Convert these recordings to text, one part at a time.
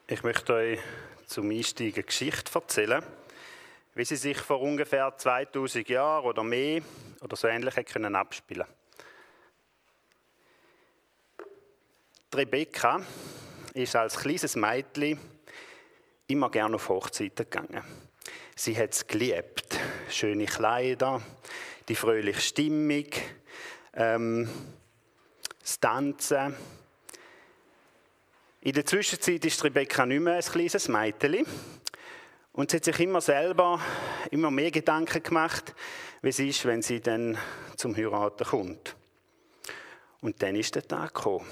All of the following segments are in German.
Ich möchte euch zum Einstieg eine Geschichte erzählen, wie sie sich vor ungefähr 2000 Jahren oder mehr oder so ähnlich können abspielen. Die Rebekka ist als kleines Mädchen immer gerne auf Hochzeiten gegangen. Sie hat es geliebt. Schöne Kleider, die fröhliche Stimmung, das Tanzen. In der Zwischenzeit ist Rebekka nicht mehr ein kleines Mädchen. Und sie hat sich immer selber immer mehr Gedanken gemacht, wie es ist, wenn sie dann zum Heiraten kommt. Und dann ist der Tag gekommen.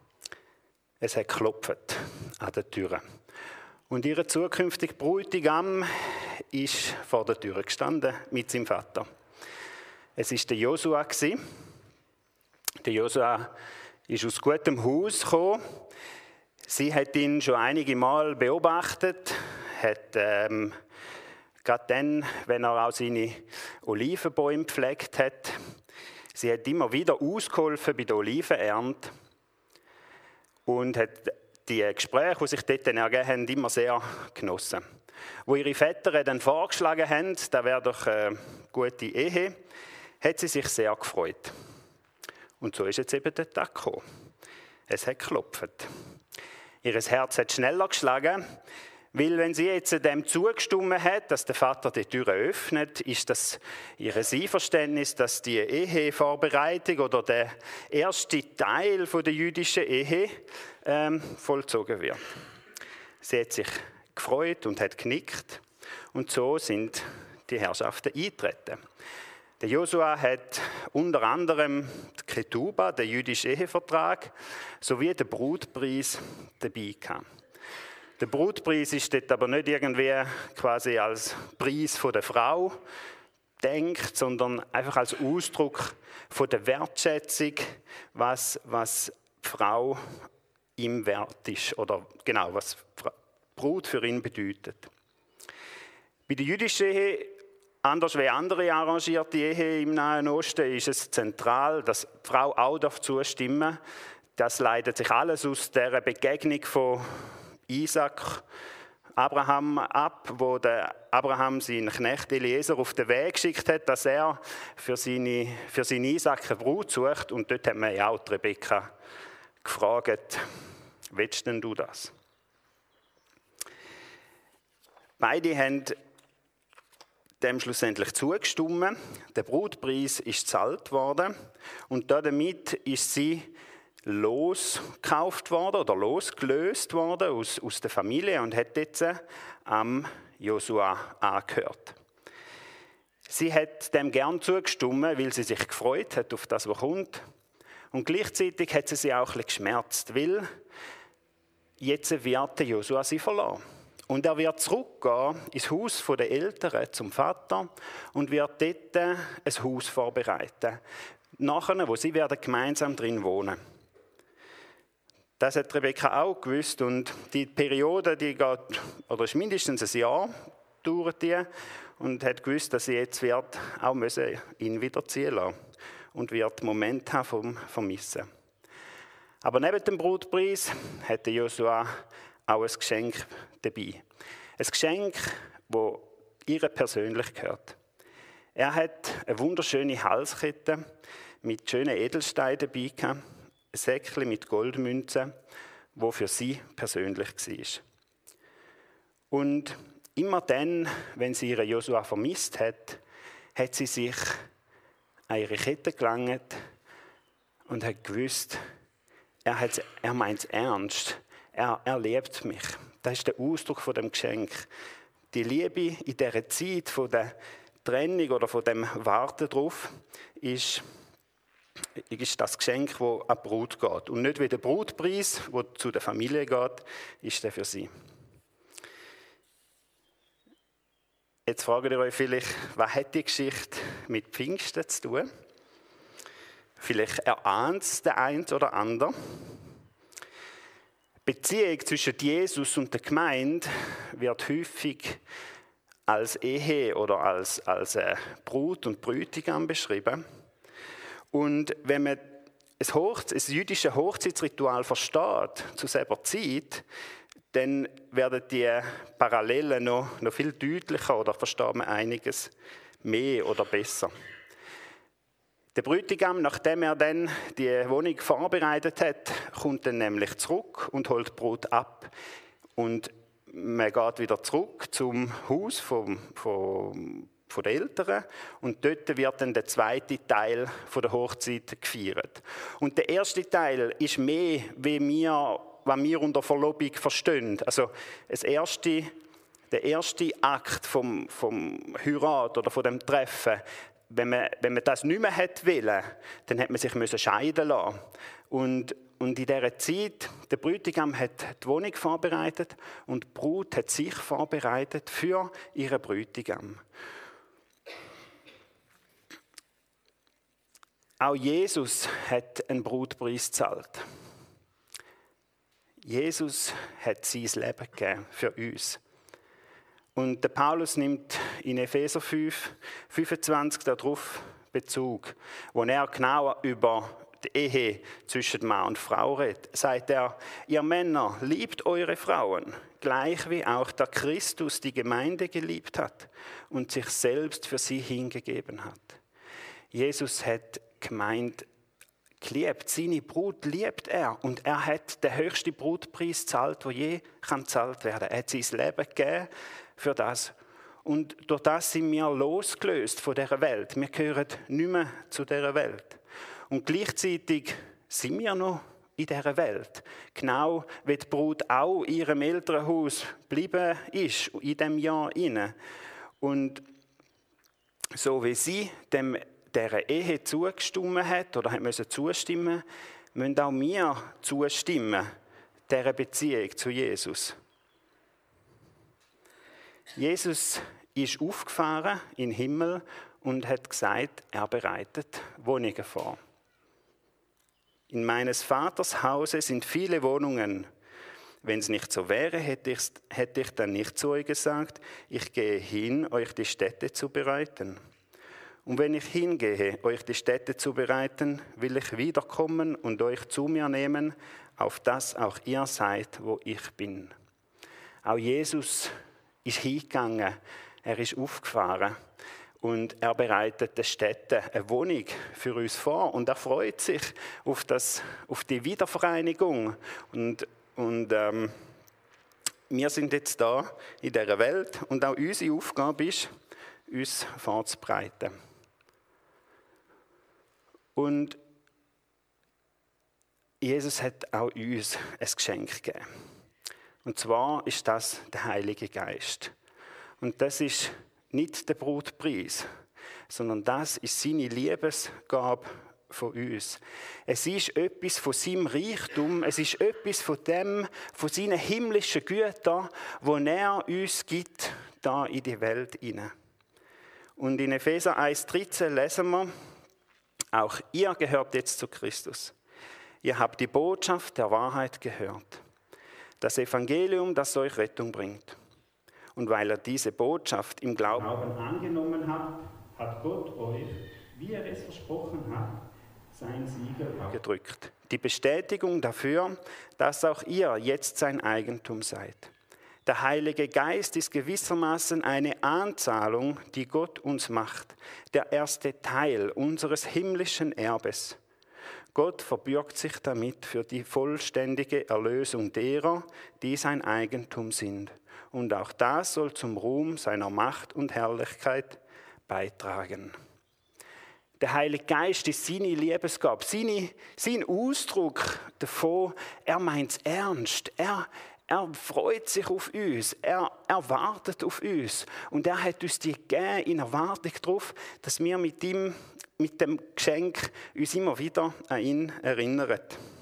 Es hat geklopft an der Tür. Und ihr zukünftiger Bräutigam ist vor der Tür gestanden mit seinem Vater. Es war der Josua. Der Josua ist aus gutem Haus gekommen. Sie hat ihn schon einige Mal beobachtet, hat gerade dann, wenn er auch seine Olivenbäume gepflegt hat, sie hat immer wieder ausgeholfen bei der Olivenernte und hat die Gespräche, die sich dort ergeben haben, immer sehr genossen. Wo ihre Väter dann vorgeschlagen haben, das wäre doch eine gute Ehe, hat sie sich sehr gefreut. Und so ist jetzt eben der Tag gekommen. Es hat geklopft. Ihr Herz hat schneller geschlagen, weil wenn sie jetzt dem zugestimmt hat, dass der Vater die Tür öffnet, ist das ihr Einverständnis, dass die Ehevorbereitung oder der erste Teil der jüdischen Ehe vollzogen wird. Sie hat sich gefreut und hat genickt und so sind die Herrschaften eingetreten. Der Josua hat unter anderem die Ketuba, den jüdischen Ehevertrag, sowie den Brutpreis dabei gehabt. Der Brutpreis ist dort aber nicht irgendwie quasi als Preis von der Frau denkt, sondern einfach als Ausdruck von der Wertschätzung, was die Frau ihm wert ist oder genau, was Brut für ihn bedeutet. Bei der jüdischen Ehe, anders wie andere arrangierte Ehe im Nahen Osten, ist es zentral, dass die Frau auch zustimmen darf. Das leitet sich alles aus der Begegnung von Isaac, Abraham ab, wo der Abraham seinen Knecht Eliezer auf den Weg geschickt hat, dass er für seinen Isaac eine Brut sucht. Und dort hat man ja auch die Rebekka gefragt, willst denn du das? Beide haben dem schlussendlich zugestimmt. Der Brutpreis ist gezahlt worden und damit ist sie losgekauft worden oder losgelöst worden aus der Familie und hat jetzt am Josua angehört. Sie hat dem gern zugestimmt, weil sie sich gefreut hat auf das, was kommt. Und gleichzeitig hat sie sich auch ein bisschen geschmerzt, weil jetzt wird Josua sie verlassen. Und er wird zurückgehen ins Haus der Eltern zum Vater und wird dort ein Haus vorbereiten. Nachher, wo sie werden gemeinsam drin wohnen. Das hat Rebekka auch gewusst und die Periode, die geht, oder ist mindestens ein Jahr dauert die und hat gewusst, dass sie jetzt wird auch müssen ihn wieder ziehen lassen und wird Momente haben vom Vermissen. Aber neben dem Brutpreis hatte Josua auch ein Geschenk dabei. Ein Geschenk, das ihr persönlich gehört. Er hat eine wunderschöne Halskette mit schönen Edelsteinen dabei gehabt, ein Säckchen mit Goldmünzen, das für sie persönlich war. Und immer dann, wenn sie ihren Josua vermisst hat, hat sie sich an ihre Kette gelangt und hat gewusst, er meint es ernst. Er liebt mich. Das ist der Ausdruck von dem Geschenk. Die Liebe in dieser Zeit von der Trennung oder von dem Warten drauf ist das Geschenk, das an die Brut geht. Und nicht wie der Brutpreis, der zu der Familie geht, ist der für sie. Jetzt fragt ihr euch vielleicht, was hat die Geschichte mit Pfingsten zu tun? Vielleicht erahnt es der eine oder andere. Die Beziehung zwischen Jesus und der Gemeinde wird häufig als Ehe oder als Brut und Bräutigam beschrieben. Und wenn man ein jüdisches Hochzeitsritual versteht, zu selber Zeit, dann werden die Parallelen noch viel deutlicher oder versteht man einiges mehr oder besser. Der Bräutigam, nachdem er dann die Wohnung vorbereitet hat, kommt dann nämlich zurück und holt die Brut ab. Und man geht wieder zurück zum Haus von den Eltern und dort wird dann der zweite Teil von der Hochzeit gefeiert. Und der erste Teil ist mehr, was wir unter Verlobung verstehen. Also der erste Akt vom Heirat oder von dem Treffen, wenn man das nicht mehr hätte wollen, dann hätte man sich scheiden lassen. Und in dieser Zeit, der Bräutigam hat die Wohnung vorbereitet und die Brut hat sich vorbereitet für ihren Bräutigam. Auch Jesus hat einen Brutpreis gezahlt. Jesus hat sein Leben gegeben für uns. Und der Paulus nimmt in Epheser 5, 25 darauf Bezug, wo er genau über die Ehe zwischen Mann und Frau redet. Sagt er, ihr Männer, liebt eure Frauen, gleich wie auch der Christus die Gemeinde geliebt hat und sich selbst für sie hingegeben hat. Jesus hat Gemeinde geliebt, seine Brut liebt er und er hat den höchsten Brutpreis gezahlt, der je gezahlt werden kann. Er hat sein Leben gegeben für das. Und durch das sind wir losgelöst von dieser Welt. Wir gehören nicht mehr zu dieser Welt. Und gleichzeitig sind wir noch in dieser Welt. Genau wie die Brut auch in ihrem Elternhaus geblieben ist, in diesem Jahr hinein. Und so wie sie dieser Ehe zugestimmt hat oder hat zustimmen müssen auch wir zustimmen, dieser Beziehung zu Jesus. Jesus ist aufgefahren in den Himmel und hat gesagt, er bereitet Wohnungen vor. In meines Vaters Hause sind viele Wohnungen. Wenn es nicht so wäre, hätte ich dann nicht zu euch gesagt, ich gehe hin, euch die Städte zu bereiten. Und wenn ich hingehe, euch die Städte zu bereiten, will ich wiederkommen und euch zu mir nehmen, auf dass auch ihr seid, wo ich bin. Auch Jesus ist hingegangen, er ist aufgefahren und er bereitet den Städten eine Wohnung für uns vor und er freut sich auf die Wiedervereinigung. Und wir sind jetzt da in dieser Welt und auch unsere Aufgabe ist, uns vorzubereiten. Und Jesus hat auch uns ein Geschenk gegeben. Und zwar ist das der Heilige Geist. Und das ist nicht der Brutpreis, sondern das ist seine Liebesgabe von uns. Es ist etwas von seinem Reichtum, es ist etwas von seinen himmlischen Gütern, wo er uns gibt, da in die Welt hinein. Und in Epheser 1,13 lesen wir, auch ihr gehört jetzt zu Christus. Ihr habt die Botschaft der Wahrheit gehört. Das Evangelium, das euch Rettung bringt. Und weil ihr diese Botschaft im Glauben angenommen habt, hat Gott euch, wie er es versprochen hat, sein Siegel gedrückt. Die Bestätigung dafür, dass auch ihr jetzt sein Eigentum seid. Der Heilige Geist ist gewissermaßen eine Anzahlung, die Gott uns macht, der erste Teil unseres himmlischen Erbes. Gott verbürgt sich damit für die vollständige Erlösung derer, die sein Eigentum sind. Und auch das soll zum Ruhm seiner Macht und Herrlichkeit beitragen. Der Heilige Geist ist seine Liebesgabe, sein Ausdruck davon, er meint es ernst, er freut sich auf uns, er wartet auf uns und er hat uns die gegeben in Erwartung darauf, dass wir mit dem Geschenk uns immer wieder an ihn erinnern.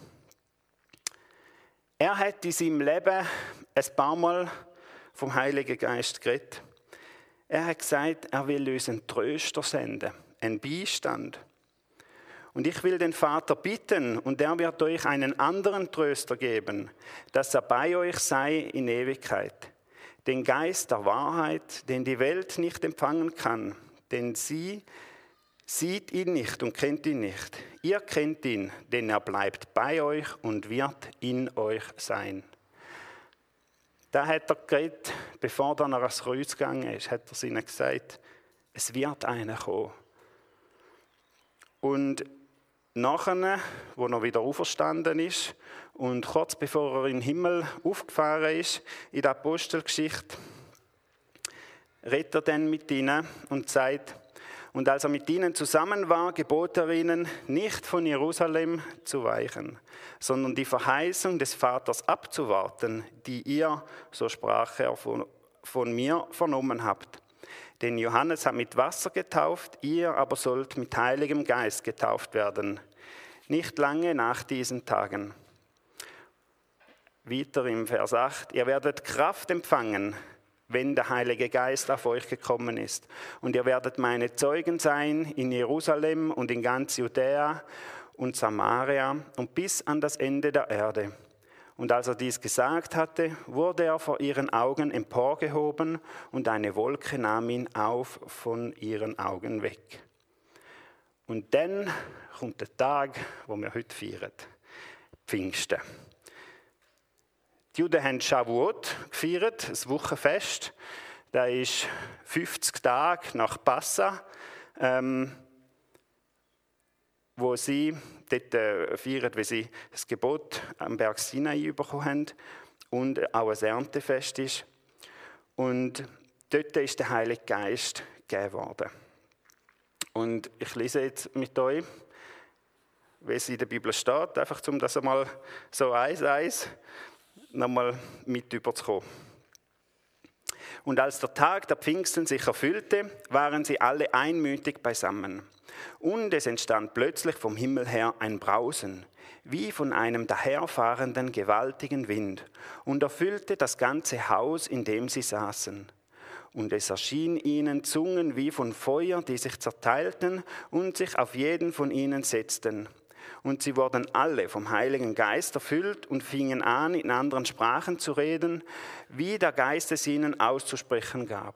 Er hat in seinem Leben ein paar Mal vom Heiligen Geist geredet. Er hat gesagt, er will uns einen Tröster senden, einen Beistand. Und ich will den Vater bitten, und er wird euch einen anderen Tröster geben, dass er bei euch sei in Ewigkeit. Den Geist der Wahrheit, den die Welt nicht empfangen kann, denn sie sieht ihn nicht und kennt ihn nicht. Ihr kennt ihn, denn er bleibt bei euch und wird in euch sein. Da hat er geredet, bevor er ans Kreuz gegangen ist, hat er ihnen gesagt, es wird einer kommen. Und nachher, wo er wieder auferstanden ist und kurz bevor er in den Himmel aufgefahren ist, in der Apostelgeschichte, redet er dann mit ihnen und sagt, und als er mit ihnen zusammen war, gebot er ihnen, nicht von Jerusalem zu weichen, sondern die Verheißung des Vaters abzuwarten, die ihr, so sprach er, von mir vernommen habt. Denn Johannes hat mit Wasser getauft, ihr aber sollt mit Heiligem Geist getauft werden, nicht lange nach diesen Tagen. Weiter im Vers 8, ihr werdet Kraft empfangen, wenn der Heilige Geist auf euch gekommen ist. Und ihr werdet meine Zeugen sein in Jerusalem und in ganz Judäa und Samaria und bis an das Ende der Erde. Und als er dies gesagt hatte, wurde er vor ihren Augen emporgehoben und eine Wolke nahm ihn auf von ihren Augen weg. Und dann kommt der Tag, wo wir heute feiern, Pfingsten. Die Juden haben Shavuot gefeiert, ein Wochenfest. Das ist 50 Tage nach Passa, wo sie dort feiern, wie sie das Gebot am Berg Sinai bekommen haben und auch ein Erntefest ist. Und dort ist der Heilige Geist gegeben worden. Und ich lese jetzt mit euch, wie es in der Bibel steht, einfach um das einmal so eins nochmal mit überzukommen. Und als der Tag der Pfingsten sich erfüllte, waren sie alle einmütig beisammen. Und es entstand plötzlich vom Himmel her ein Brausen, wie von einem daherfahrenden gewaltigen Wind, und erfüllte das ganze Haus, in dem sie saßen. Und es erschien ihnen Zungen wie von Feuer, die sich zerteilten und sich auf jeden von ihnen setzten. Und sie wurden alle vom Heiligen Geist erfüllt und fingen an, in anderen Sprachen zu reden, wie der Geist es ihnen auszusprechen gab.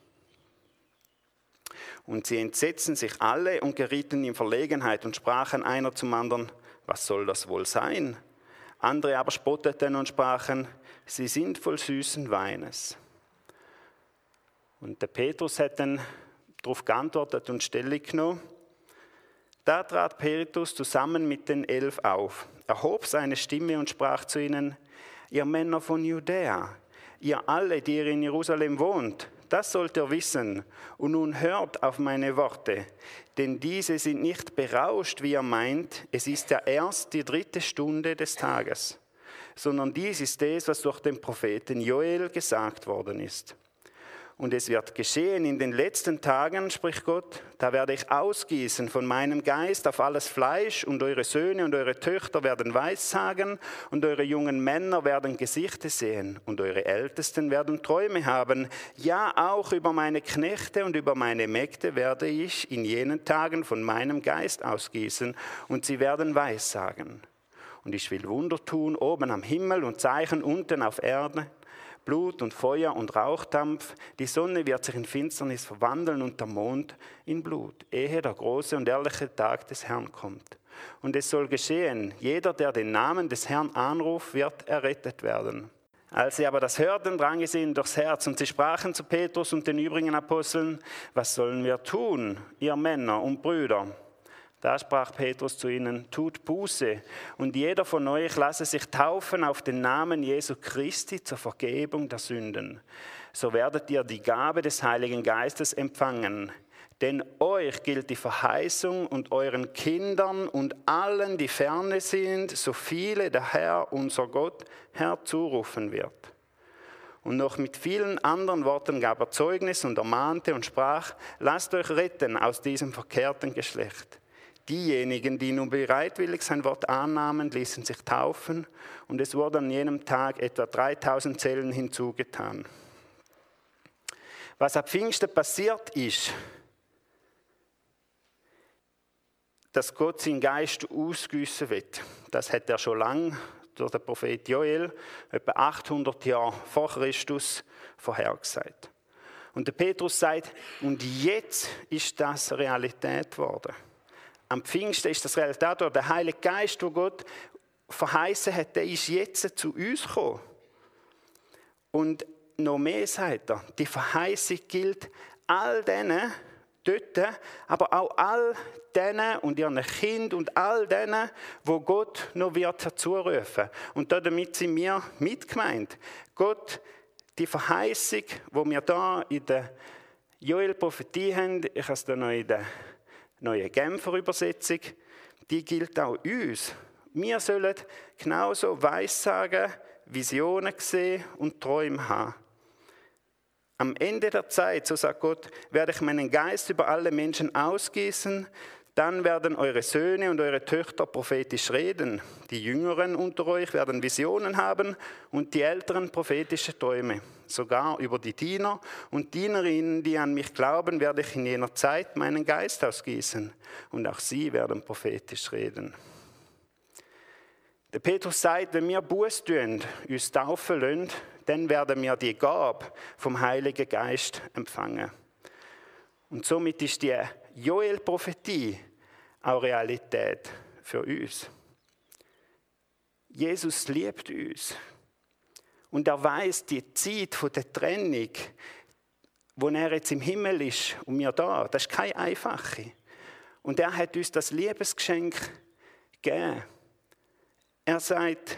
Und sie entsetzten sich alle und gerieten in Verlegenheit und sprachen einer zum anderen, was soll das wohl sein? Andere aber spotteten und sprachen, sie sind voll süßen Weines. Und der Petrus hat dann darauf geantwortet und Stellung genommen. Da trat Petrus zusammen mit den 11 auf, erhob seine Stimme und sprach zu ihnen, ihr Männer von Judäa, ihr alle, die ihr in Jerusalem wohnt, das sollt ihr wissen, und nun hört auf meine Worte, denn diese sind nicht berauscht, wie ihr meint, es ist ja erst die 3. Stunde des Tages, sondern dies ist das, was durch den Propheten Joel gesagt worden ist. Und es wird geschehen in den letzten Tagen, spricht Gott, da werde ich ausgießen von meinem Geist auf alles Fleisch und eure Söhne und eure Töchter werden Weissagen und eure jungen Männer werden Gesichter sehen und eure Ältesten werden Träume haben. Ja, auch über meine Knechte und über meine Mägde werde ich in jenen Tagen von meinem Geist ausgießen und sie werden Weissagen. Und ich will Wunder tun oben am Himmel und Zeichen unten auf Erde. Blut und Feuer und Rauchdampf, die Sonne wird sich in Finsternis verwandeln und der Mond in Blut, ehe der große und ehrliche Tag des Herrn kommt. Und es soll geschehen, jeder, der den Namen des Herrn anruft, wird errettet werden. Als sie aber das hörten, drang es ihnen durchs Herz und sie sprachen zu Petrus und den übrigen Aposteln, was sollen wir tun, ihr Männer und Brüder? Da sprach Petrus zu ihnen, tut Buße und jeder von euch lasse sich taufen auf den Namen Jesu Christi zur Vergebung der Sünden. So werdet ihr die Gabe des Heiligen Geistes empfangen. Denn euch gilt die Verheißung und euren Kindern und allen, die ferne sind, so viele der Herr, unser Gott, herzurufen wird. Und noch mit vielen anderen Worten gab er Zeugnis und ermahnte und sprach, lasst euch retten aus diesem verkehrten Geschlecht. Diejenigen, die nun bereitwillig sein Wort annahmen, ließen sich taufen und es wurde an jenem Tag etwa 3000 Seelen hinzugetan. Was ab Pfingsten passiert ist, dass Gott seinen Geist ausgießen wird. Das hat er schon lange durch den Prophet Joel, etwa 800 Jahre vor Christus, vorhergesagt. Und der Petrus sagt, und jetzt ist das Realität geworden. Am Pfingsten ist das Realität, oder der Heilige Geist, den Gott verheißen hat, der ist jetzt zu uns gekommen. Und noch mehr sagt er, die Verheißung gilt all denen dort, aber auch all denen und ihren Kindern und all denen, wo Gott noch wird herzurufen. Und damit sind wir mitgemeint. Gott, die Verheißung, wo wir da in der Joel-Prophetie haben, ich habe es da noch in der neuen Genfer Übersetzung, die gilt auch uns. Wir sollen genauso Weissagen, Visionen sehen und Träume haben. Am Ende der Zeit, so sagt Gott, werde ich meinen Geist über alle Menschen ausgießen, dann werden eure Söhne und eure Töchter prophetisch reden. Die Jüngeren unter euch werden Visionen haben und die Älteren prophetische Träume. Sogar über die Diener und Dienerinnen, die an mich glauben, werde ich in jener Zeit meinen Geist ausgießen und auch sie werden prophetisch reden. Der Petrus sagt, wenn wir Buß tun, uns taufen lassen, dann werden wir die Gabe vom Heiligen Geist empfangen. Und somit ist die Joel-Prophetie auch Realität für uns. Jesus liebt uns. Und er weiß die Zeit der Trennung, wo er jetzt im Himmel ist und wir da, das ist keine einfache. Und er hat uns das Liebesgeschenk gegeben. Er sagt,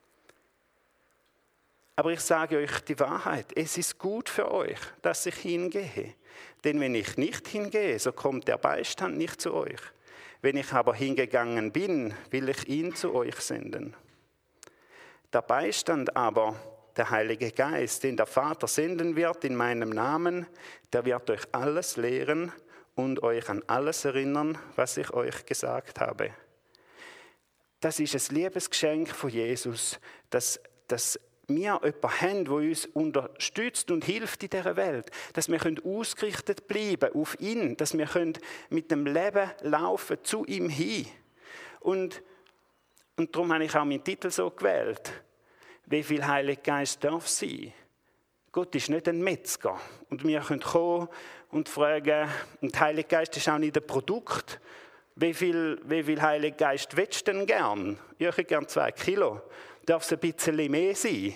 aber ich sage euch die Wahrheit, es ist gut für euch, dass ich hingehe. Denn wenn ich nicht hingehe, so kommt der Beistand nicht zu euch. Wenn ich aber hingegangen bin, will ich ihn zu euch senden. Der Beistand aber, der Heilige Geist, den der Vater senden wird in meinem Namen, der wird euch alles lehren und euch an alles erinnern, was ich euch gesagt habe. Das ist ein Liebesgeschenk von Jesus, dass wir jemanden haben, der uns unterstützt und hilft in dieser Welt. Dass wir ausgerichtet bleiben auf ihn, dass wir mit dem Leben laufen zu ihm hin. Und darum habe ich auch meinen Titel so gewählt. Wie viel Heiliger Geist darf sein? Gott ist nicht ein Metzger. Und wir können kommen und fragen, und der Heilige Geist ist auch nicht ein Produkt. Wie viel Heiliger Geist willst du denn gern? Ich hätte gern 2 Kilo. Darf es ein bisschen mehr sein?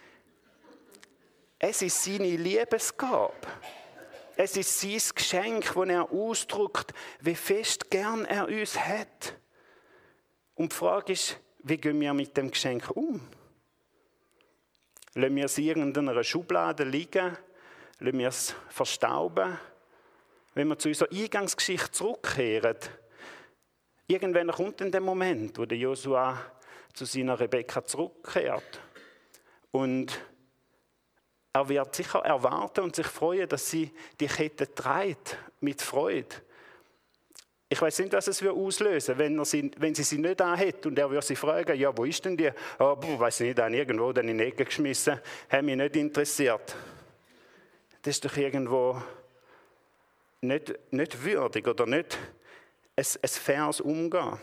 Es ist seine Liebesgabe. Es ist sein Geschenk, das er ausdrückt, wie fest gern er uns hat. Und die Frage ist, wie gehen wir mit dem Geschenk um? Lassen wir es in irgendeiner Schublade liegen? Lassen wir es verstauben? Wenn wir zu unserer Eingangsgeschichte zurückkehren, irgendwann kommt dann der Moment, wo der Josua zu seiner Rebekka zurückkehrt. Und er wird sicher erwarten und sich freuen, dass sie die Kette trägt, mit Freude. Ich weiß nicht, was es auslösen würde, wenn sie sie nicht anhat und er würde sie fragen, ja, wo ist denn die? Oh, weiß nicht, irgendwo dann in die Ecke geschmissen, hat mich nicht interessiert. Das ist doch irgendwo nicht würdig oder nicht ein faires Umgehen.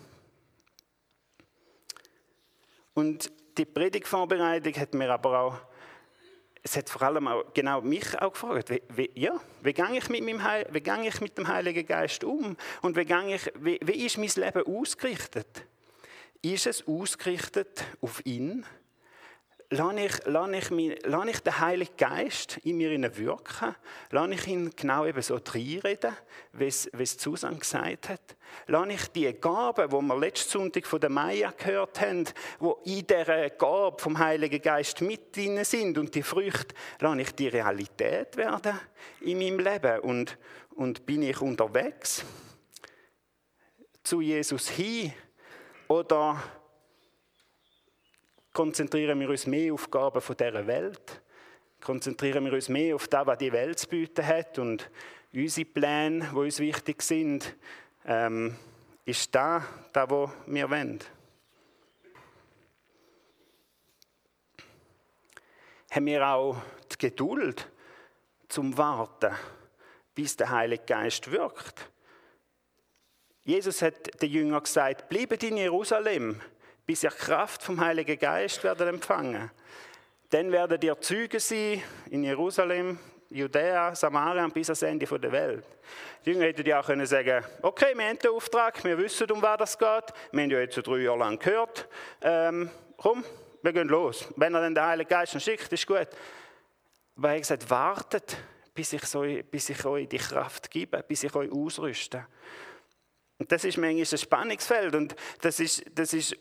Und die Predigtvorbereitung hat mir aber auch, es hat vor allem auch genau mich auch gefragt, wie gehe ich mit dem Heiligen Geist um? Und wie ist mein Leben ausgerichtet? Ist es ausgerichtet auf ihn? Lasse ich den Heiligen Geist in mir wirken? Lasse ich ihn genau eben so reinreden, wie es Susan gesagt hat? Lasse ich die Gaben, die wir letzten Sonntag von der Maya gehört haben, die in dieser Gabe vom Heiligen Geist mit drin sind und die Früchte, lasse ich die Realität werden in meinem Leben? Und bin ich unterwegs zu Jesus hin? Oder konzentrieren wir uns mehr auf die Gaben dieser Welt? Konzentrieren wir uns mehr auf das, was die Welt zu bieten hat und unsere Pläne, die uns wichtig sind, ist das, was wir wollen? Haben wir auch die Geduld zum Warten, bis der Heilige Geist wirkt? Jesus hat den Jüngern gesagt, bleibt in Jerusalem, bis ihr Kraft vom Heiligen Geist werdet empfangen. Dann werdet ihr Zeugen sein in Jerusalem, Judäa, Samaria und bis ans Ende der Welt. Die Jünger hätten ja auch können sagen, okay, wir haben den Auftrag, wir wissen, um was das geht, wir haben ja jetzt 3 Jahre lang gehört, komm, wir gehen los. Wenn er dann den Heiligen Geist schickt, ist gut. Aber er hat gesagt, wartet, bis ich euch die Kraft gebe, bis ich euch ausrüste. Und das ist manchmal ein Spannungsfeld und das ist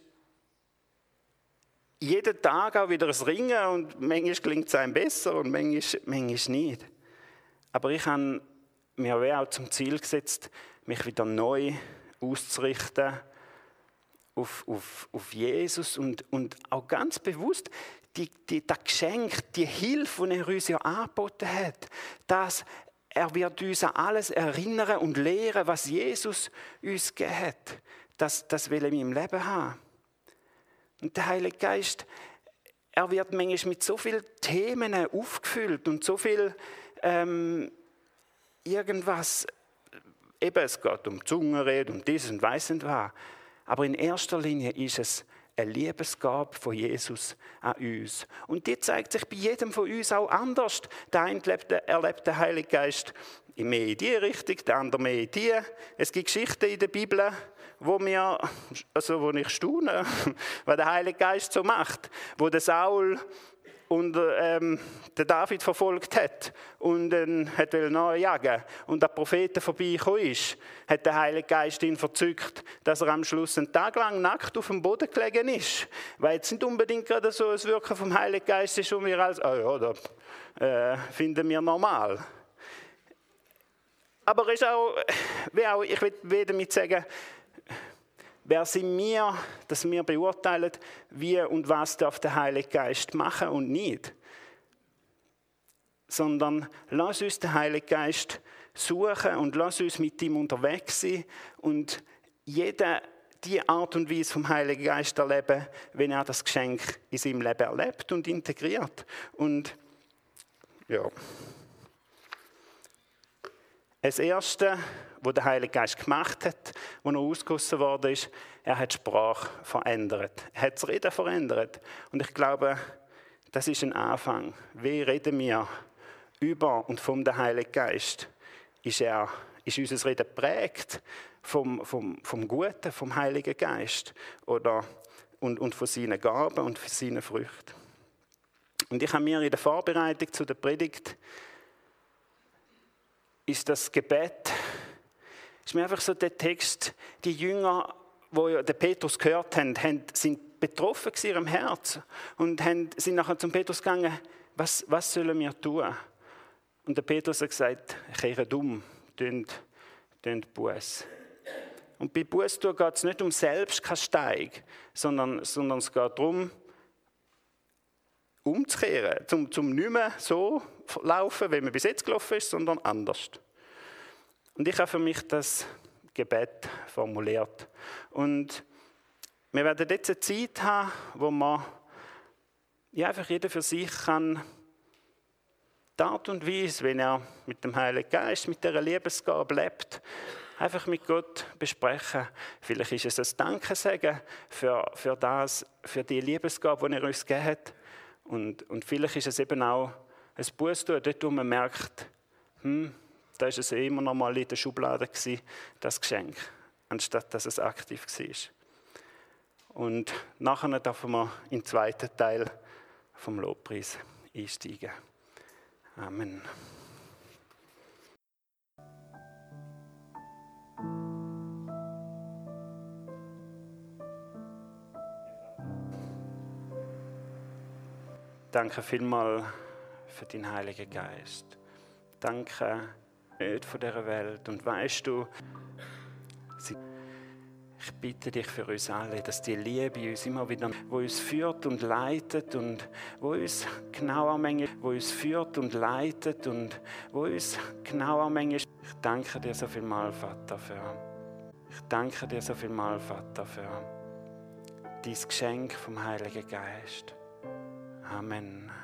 jeden Tag auch wieder ein Ringen und manchmal klingt es einem besser und manchmal nicht. Aber ich habe mir auch zum Ziel gesetzt, mich wieder neu auszurichten auf Jesus und auch ganz bewusst das Geschenk, die Hilfe, die er uns ja angeboten hat, dass er wird uns an alles erinnern und lehren, was Jesus uns gegeben hat. Das will ich in meinem Leben haben. Und der Heilige Geist, er wird manchmal mit so vielen Themen aufgefüllt und so viel irgendwas, eben es geht um Zungenrede, um dieses und weiss nicht was. Aber in erster Linie ist es eine Liebesgabe von Jesus an uns. Und die zeigt sich bei jedem von uns auch anders. Der eine erlebt den Heiligen Geist mehr in die Richtung, der andere mehr in die. Es gibt Geschichten in der Bibel, wo ich staune, was der Heilige Geist so macht. Wo der Saul und den David verfolgt hat und ihn nachjagen und der Prophet vorbeigekommen ist, hat der Heilige Geist ihn verzückt, dass er am Schluss einen Tag lang nackt auf dem Boden gelegen ist. Weil jetzt nicht unbedingt gerade so ein Wirken vom Heiligen Geist ist, und wir als, finden wir normal. Aber ist auch, ich will damit sagen, wer sind wir, dass wir beurteilen, wie und was darf der Heilige Geist machen und nicht. Sondern lass uns den Heiligen Geist suchen und lass uns mit ihm unterwegs sein und jeder die Art und Weise vom Heiligen Geist erleben, wenn er das Geschenk in seinem Leben erlebt und integriert. Und ja. Das Erste, was der Heilige Geist gemacht hat, als er ausgegossen worden ist, er hat die Sprache verändert. Er hat das Reden verändert. Und ich glaube, das ist ein Anfang. Wie reden wir über und vom Heiligen Geist? Ist unser Reden geprägt vom Guten, vom Heiligen Geist und von seinen Gaben und von seinen Früchten? Und ich habe mir in der Vorbereitung zu der Predigt ist das Gebet, ist mir einfach so der Text, die Jünger, die den Petrus gehört haben, sind betroffen in ihrem Herz und sind nachher zum Petrus gegangen, was sollen wir tun? Und der Petrus hat gesagt, kehrt um, tönt Buß. Und bei Buß tun geht es nicht um Selbstkasteiung, sondern es geht darum, umzukehren, zum nicht mehr so laufen, wie man bis jetzt gelaufen ist, sondern anders. Und ich habe für mich das Gebet formuliert. Und wir werden jetzt eine Zeit haben, wo man einfach jeder für sich kann die Art und Weise, wenn er mit dem Heiligen Geist, mit dieser Liebesgabe lebt, einfach mit Gott besprechen. Vielleicht ist es ein Dankesagen für die Liebesgabe, die er uns gegeben hat. Und vielleicht ist es eben auch ein Bußtun, dort wo man merkt, da ist es immer noch mal in der Schublade gewesen, das Geschenk, anstatt dass es aktiv war. Und nachher dürfen wir in den zweiten Teil vom Lobpreis einsteigen. Amen. Danke vielmals für deinen Heiligen Geist. Danke nicht von dieser Welt. Und weißt du, ich bitte dich für uns alle, dass die Liebe uns immer wieder, wo uns führt und leitet und wo uns genauer manchmal, Ich danke dir so vielmals, Vater, für dein Geschenk vom Heiligen Geist. Amen.